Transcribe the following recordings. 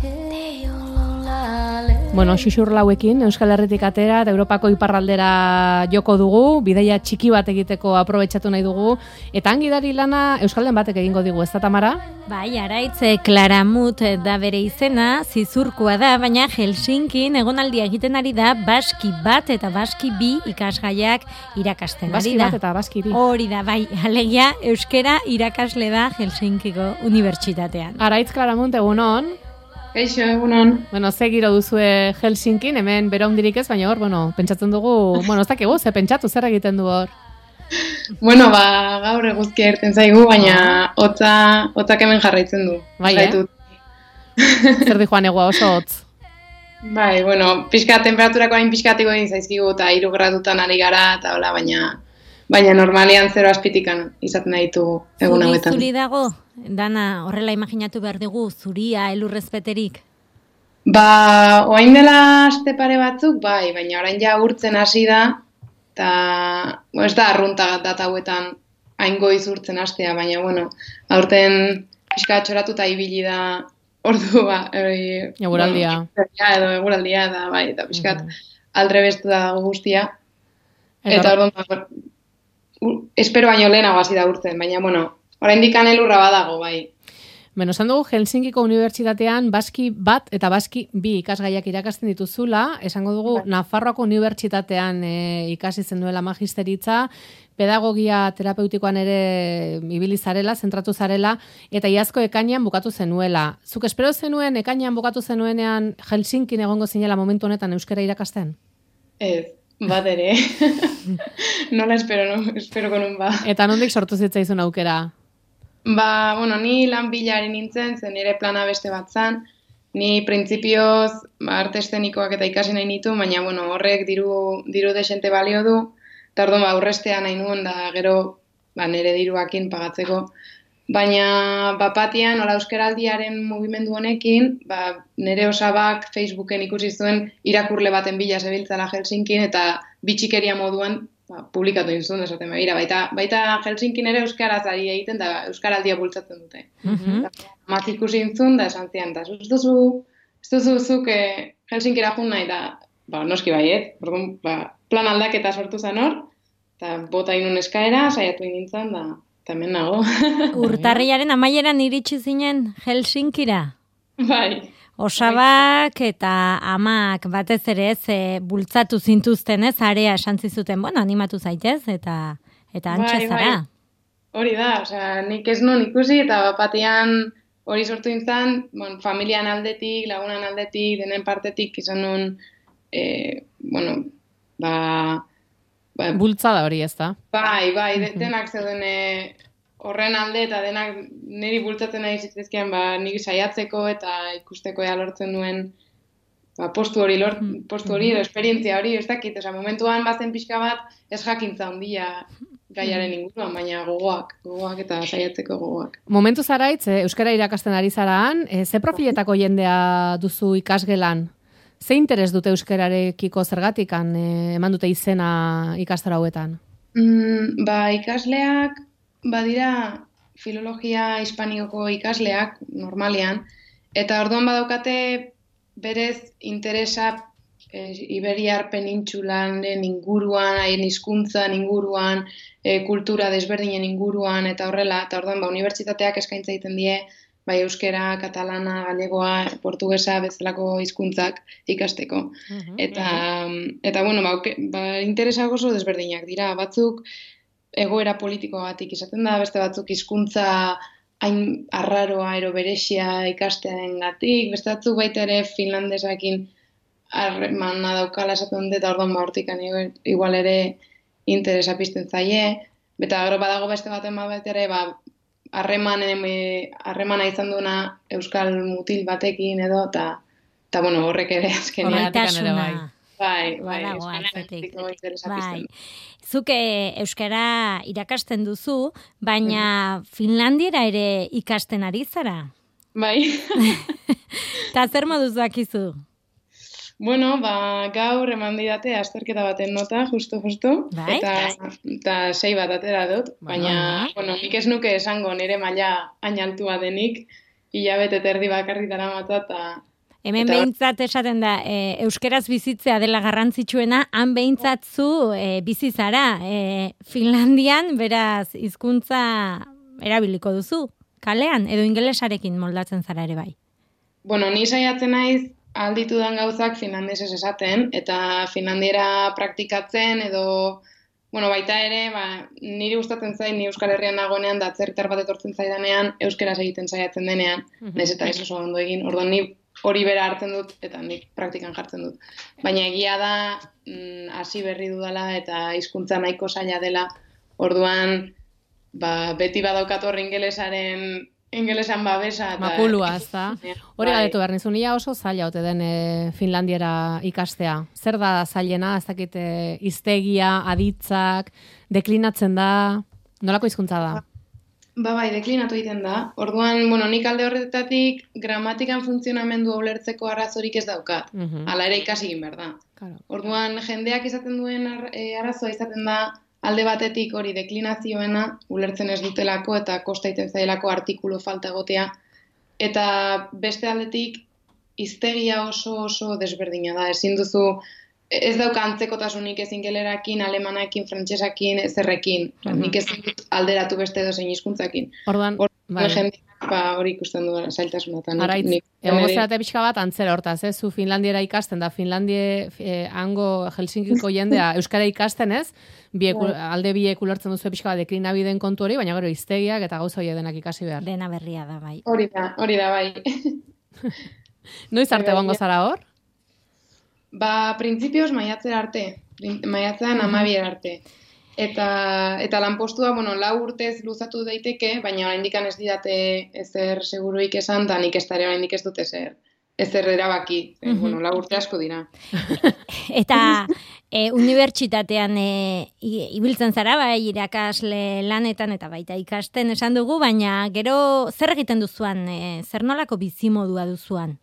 Bueno, xuxurlauekin Euskal Herritik atera eta Europako iparraldera joko dugu, bidaia txiki bat egiteko aprobetxatu nahi dugu, eta hangidari lana Euskalden batek egingo digu, ez da, Tamara? Bai, araitze Klaramut da bere izena, zizurkoa da, baina Helsinkin egonaldia egiten ari da Baski bat eta Baski bi ikasgaiak irakasten ari da. Baski bat eta Baski bi. Hori da, bai, alegia euskera irakasle da Helsinkiko unibertsitatean. Araitz Klaramut, egunon. Eixo, egunon. Bueno, ze giro duzue Helsinkin, hemen bera hundirik ez, baina hor, pentsatzen dugu, ez dakigu, ze pentsatu, zer egiten du hor? Bueno, gaur eguzkia irten zaigu, baina hotzak hemen jarraitzen du. Bai, Zer di joan egua oso hotz? Bai, pixka temperaturako hain pixkatiko egin zaizkigu, eta 3 gradutan ari gara, eta hola, baina normalian 0 azpitikan izaten ditu egun hauetan. Zuri dago? Dana, horrela imaginatu behar dugu, zuria, elurrezpeterik? Oain dela aste pare batzuk, bai, baina orain ja urtzen hasi da, eta ez da arrunta data hauetan hain goiz urtzen hastea, baina, aurten pixka txoratuta ibili da ordua. Eguraldia. Edo eguraldia, da, bai, eta pixkat aldrebestu da guztia. Eta orduan, espero baino lehenago hasi da urtzen, baina, oraindik elurra badago, bai. Esan dugu Helsinkiko unibertsitatean Baski bat eta Baski bi ikasgaiak irakasten dituzula, esango dugu Nafarroako unibertsitatean ikasi zenduela magisteritza, pedagogia terapeutikoan ere ibili zarela, zentratu zarela, eta iazko ekainean bukatu zenuela. Zuk espero zenuen ekainean bukatu zenuenean Helsinkin egongo zinela momentu honetan euskara irakasten? Ez. Bat ere. Nola espero konun ba. Eta nondik sortu zitzaizun aukera? Ni lan bilari nintzen, zen nire plana beste bat zan. Ni printzipioz arte eszenikoak eta ikasi nahi nitu, baina horrek diru desente balio du. Eta orduan aurrestea nahi nuen, da gero nire diruakin pagatzeko. Baina bapatian, hola euskaraldiaren mugimendu honekin, nire osabak Facebooken ikusi zuen irakurle baten bila zebiltzala Helsinkin, eta bitxikeria moduan publikatu inzun, esaten begira. Baita Helsinkin ere euskaraz ari egiten, da euskaraldia bultzatzen dute. Mak ikusi inzun, da esan zian, da ez duzuk Helsinkira jun nahi, da noski baiet, plan aldaketa sortu zen hor, eta bota inun eskaera, saiatu nintzen, da hemen nago. Urtarrilaren amaieran iritsi zinen Helsinkira? Bai. Osabak eta amak batez ere bultzatu zintuzten area esan zizuten, animatu zaitez eta antxe zara. Hori da, nik ez non ikusi eta bapatian hori sortu nintzen, familian aldetik, lagunan aldetik, denen partetik izan nun, bultzada hori ez da? Bai, denak zeuden horren alde eta denak niri bultzatzen nahi zitezkean nik saiatzeko eta ikusteko lortzen duen postu hori edo esperientzia hori, ez dakit, momentuan bazen pixka bat ez jakintza handia gaiaren inguruan, baina gogoak eta saiatzeko gogoak. Momentu zaraitz, euskara irakasten ari zaraan, ze profiletako jendea duzu ikasgelan? Ze interes dute euskararekiko zergatik eman dute izena ikastaro hauetan? Ikasleak badira filologia hispanikoko ikasleak normalean, eta orduan badaukate berez interesa Iberiar penintsularen inguruan, haien hizkuntzan inguruan, kultura desberdinen inguruan, eta horrela, eta orduan unibertsitateak eskaintza egiten die, bai euskera, katalana, galegoa, portugesa, bezalako hizkuntzak ikasteko. Eta interesak oso desberdinak dira, batzuk egoera politikoagatik izaten da, beste batzuk hizkuntza hain arraroa, ero berexia ikastearengatik, beste batzuk baita ere finlandesakin harremana daukala esaten dut, eta orduan hortikan igual ere interesa pizten zaie, eta gero badago beste baten bat ere, harremana izan duena euskal mutil batekin edo, eta horrek ere azkenean. Horretasuna. Bai. Zuke euskara irakasten duzu, baina Finlandiera ere ikasten ari zara? Bai. Ta zer moduz dakizu? Gaur eman didate azterketa baten nota, justo, bai? Eta 6 bat atera dut, baina, nik ez nuke esango nire maila hain altua denik, hilabete eta erdi bakarri daramatza, Hemen behintzat esaten da, euskeraz bizitzea dela garrantzitsuena, han behintzat zu bizi zara. Finlandian, beraz, hizkuntza erabiliko duzu, kalean, edo ingelesarekin moldatzen zara ere bai. Bueno, ni saiatzen naiz alditudan gauzak finlandesez esaten, eta finlandiera praktikatzen edo, bueno, baita ere, niri gustatzen zain, ni Euskal Herrian nagoenean, da atzerritar bat etortzen zaidanean, euskeraz egiten saiatzen denean, nahiz eta ez oso ondo egin, orduan ni hori bera hartzen dut, eta nik praktikan jartzen dut. Baina egia da, hasi berri dudala, eta hizkuntza nahiko zaila dela, orduan, beti badaukat hor ingelesan babesa. Makulua, ez da? Hori galetu behar nizun, ia oso zaila ote den Finlandiera ikastea. Zer da zailena, ez dakit hiztegia, aditzak, deklinatzen da, nolako hizkuntza da? Bai, deklinatu egiten da. Orduan, nik alde horretatik gramatikan funtzionamendu ulertzeko arazorik ez daukat. Hala ere ikasi egin behar da. Orduan, jendeak izaten duen arazoa izaten da, alde batetik hori deklinazioena ulertzen ez dutelako eta kosta egiten zailako artikulu falta egotea. Eta beste aldetik hiztegia oso desberdina da. Ezin duzu, ez dauka antzekotasunik ez ingelerakin, alemanakin, frantsesakin, ezerrekin. Nik ez dut alderatu beste edozein hizkuntzakin. Orduan, jendeak hori ikusten du zailtasunatan. Araitz, egongo zerate pixka bat antzera hortaz, zu Finlandiera ikasten da, hango Helsinkiko jendea euskara ikasten ez, alde biek ulertzen duzu pixka bat deklinabideen kontu hori, baina gero hiztegiak eta gauza hori denak ikasi behar. Dena berria da, bai. Hori da, bai. Noiz arte egongo zara hor? Printzipioz maiatzera arte, maiatzean 12 arte. Eta lanpostua, 4 urtez luzatu daiteke, baina oraindik ez didate ezer seguruik esan, eta nik ez dara oraindik ez dut ezer erabaki. 4 urte asko dira. Eta unibertsitatean ibiltzen zara, bai, irakasle lanetan eta baita ikasten esan dugu, baina gero zer egiten duzuan, zer nolako bizimodua duzuan?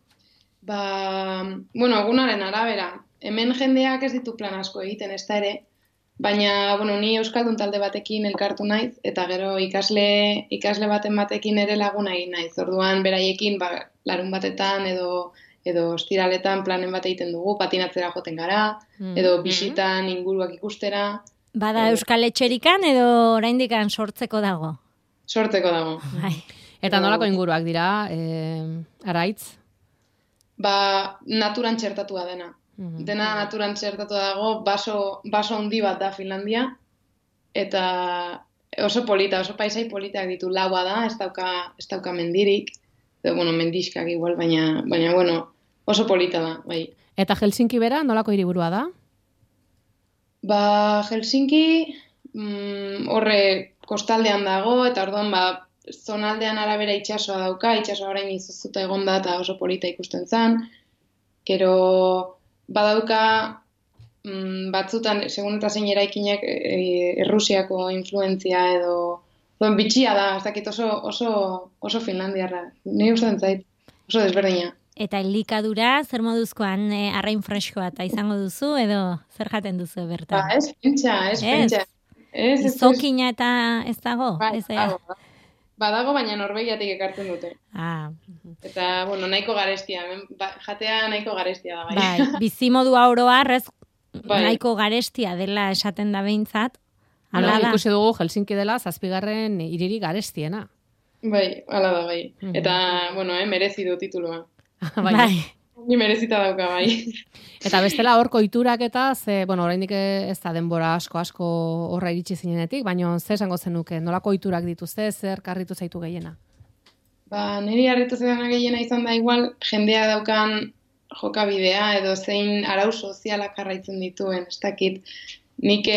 Egunaren arabera. Hemen jendeak ez ditu plan asko egiten, ez da ere, baina, ni euskaldun talde batekin elkartu naiz, eta gero ikasle batekin ere laguna egin naiz. Orduan, beraiekin, larun batetan edo ostiraletan planen bat egiten dugu, patinatzera joten gara, edo bisitan inguruak ikustera. Bada euskal etxerikan edo oraindikan sortzeko dago? Sortzeko dago. Eta nolako inguruak dira, Araitz? Naturan txertatua dena. Dena naturan txertatua dago, baso handi bat da Finlandia, eta oso polita, oso paisai politak ditu, laua da, ez dauka mendirik, mendiskak igual, baina oso polita da, bai. Eta Helsinki bera, nolako hiriburua da? Helsinki horre kostaldean dago, eta orduan zonaldean arabera itsasoa dauka, itsasoa orain izuzuta egon da eta oso polita ikusten zen. Gero badauka batzutan, segun eta zein eraikinak Errusiako influentzia edo bitxia da, ez dakit oso Finlandiarra. Ni gustatzen zait, oso desberdina. Eta elikadura, zer moduzkoan arrain freskoa eta izango duzu edo zer jaten duzu bertan? Ez pentsa. Izokina eta ez dago? Badago, baina Norvegiatik ekartzen dute. Eta, nahiko garestia. Jatea nahiko garestia da, bai. Bizimodu oroar, nahiko garestia dela esaten da behintzat. Ikusi dugu Helsinki dela 7. hiririk garestiena. Bai, hala da, bai. Eta, merezi du titulua. Bai. Ni merezita dauka, bai. Eta bestela hor koiturak eta, oraindik ez da denbora asko horra iritsi zinenetik, baina ze esango zenuke, nola koiturak dituzte, zer karritu zaitu gehiena? Niri harritu zedana gehiena izan da igual, jendea daukan jokabidea edo zein arau sozialak jarraitzen dituen, ez dakit. Nik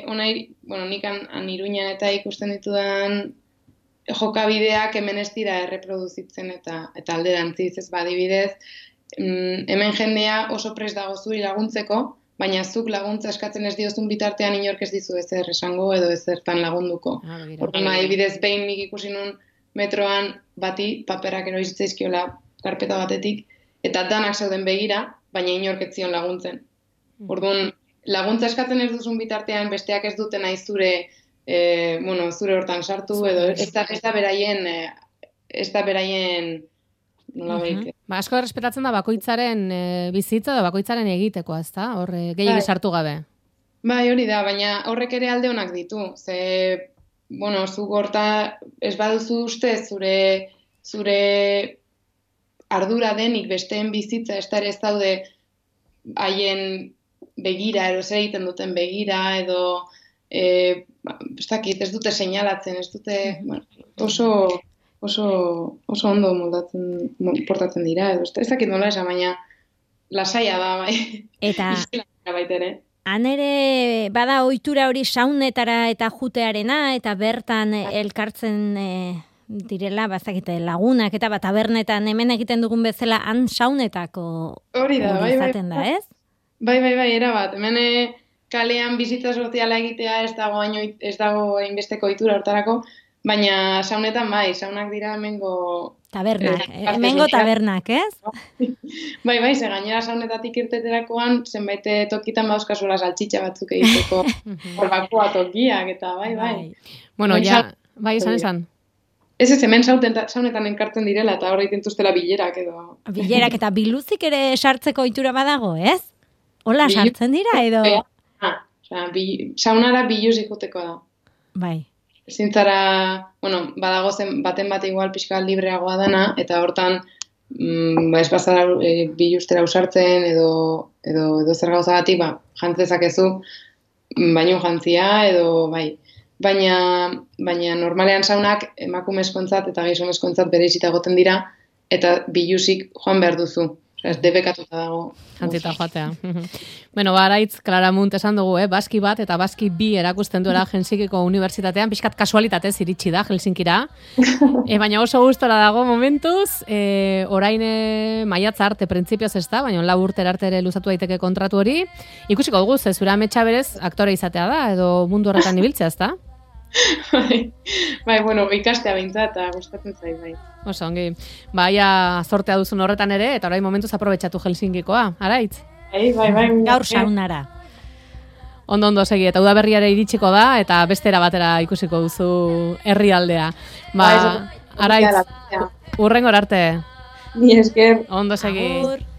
Iruñan eta ikusten ditudan jokabideak hemen ez dira erreproduzitzen eta alderantziz ez badibidez, hemen jendea oso prest dago zuri laguntzeko, baina zuk laguntza eskatzen ez diozun bitartean inork ez dizu ezer esango edo ezertan lagunduko. Orduan, adibidez, behin nik ikusi nun metroan bati paperak eroizitzaizkiola karpeta batetik, eta danak zeuden begira, baina inork ez zion laguntzen. Orduan, laguntza eskatzen ez duzun bitartean besteak ez duten nahi zure hortan sartu edo ez da beraien nola Asko errespetatzen da bakoitzaren bizitza edo bakoitzaren egitekoa, ezta? Hor gehiegi sartu gabe. Bai, hori da, baina horrek ere alde onak ditu. Ze, bueno, zu gorta ez baduzu uste zure ardura denik besteen bizitza ez daude haien begira, edo zer egiten duten begira, edo ez dute seinalatzen, ez dute, bueno, oso ondo portatzen dira, edo ez dakit nola esan, baina lasaia da, bai. Eta baitere. Han ere bada ohitura hori saunetara eta jutearena, eta bertan elkartzen direla, bazakite lagunak, eta tabernetan hemen egiten dugun bezala, han saunetako hori da, bai, izaten da, ez? Bai, erabat. Hemen kalean bizitza soziala egitea ez dago hainbesteko ohitura hortarako, baina saunetan bai, saunak dira hemengo tabernak, hemengo tabernak, ez? Bai, ze gainera saunetatik irteterakoan zenbait tokitan badauzkazula saltxitxa batzuk egiteko barbakoa tokiak eta bai. Bueno, bai, esan. Ez hemen saunetan enkartzen direla eta hor egiten duztela bilerak edo. Bilerak eta biluzik ere sartzeko ohitura badago, ez? Hola, sartzen dira edo? Saunara biluz ikuteko da. Bai. Zintzara, bueno, badago zen baten bat igual pixka libreagoa dana, eta hortan ez bazara biluztera usartzen edo zer gauzagatik, jantzezakezu baino jantzia edo bai. Baina normalean saunak emakumezkoentzat eta gizonezkoentzat bereizita egoten dira, eta biluzik joan behar duzu. Ez debekatuta dago. Jantzita joatea. Bueno, Araitz, Klaramunt esan dugu, Baski bat eta Baski bi erakusten duela Helsinkiko Unibertsitatean, pixkat kasualitatez iritsi da Helsinkira. Baina oso gustora dago momentuz, orain maiatza arte printzipioz ez da, baina 4 urtera arte ere luzatu daiteke kontratu hori. Ikusiko dugu, zure ametsa berez aktore izatea da, edo mundu horretan ibiltzea, ez da? Bai, bueno, ikastea behintzat eta gustatzen zait, bai. Oso, ongi. Baia zortea duzun horretan ere, eta orain momentuz aprobetxatu Helsinkikoa, Araitz? Bai. Gaur saunara. Ondo segi, eta udaberriare iritsiko da, eta beste era batera ikusiko duzu herrialdea. Araitz, urrengor arte. Ni esker. Ondo segi. Agur.